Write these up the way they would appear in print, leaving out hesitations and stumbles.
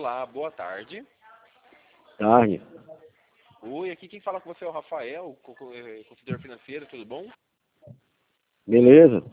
Olá, boa tarde. Tarde. Oi, aqui quem fala com você é o Rafael, consultor financeiro, tudo bom? Beleza?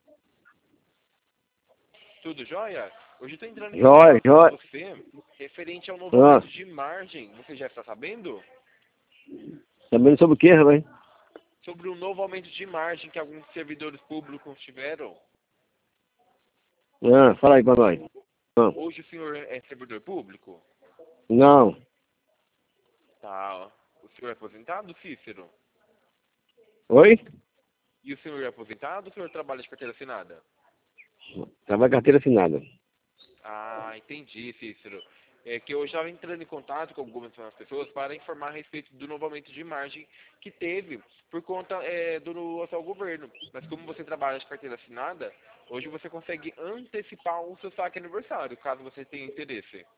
Tudo jóia? Hoje eu estou entrando em Jóia, contato com jóia. você referente ao novo Ah, aumento de margem. Você já está sabendo? sabendo sobre o que, rapaz? Sobre o novo aumento de margem que alguns servidores públicos tiveram. Fala aí pra nós. Ah, Hoje o senhor é servidor público? não. Tá. O senhor é aposentado, Cícero? Oi? E o senhor é aposentado ou o senhor trabalha de carteira assinada? Tava carteira assinada. Ah, entendi, Cícero. É que eu estava entrando em contato com algumas pessoas para informar a respeito do novo aumento de margem que teve por conta do atual governo. Mas como você trabalha de carteira assinada, hoje você consegue antecipar o seu saque aniversário, caso você tenha interesse.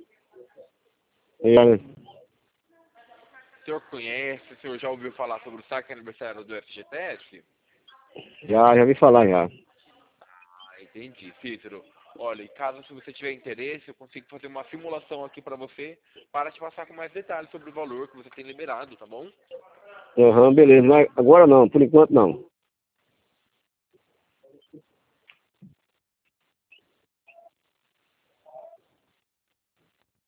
É, O senhor conhece, o senhor já ouviu falar sobre o saque aniversário do FGTS? já vi falar já. Ah, entendi, Cícero. Olha, e caso se você tiver interesse, eu consigo fazer uma simulação aqui para você, para te passar com mais detalhes sobre o valor que você tem liberado, tá bom? Aham, beleza. Mas agora não, por enquanto não.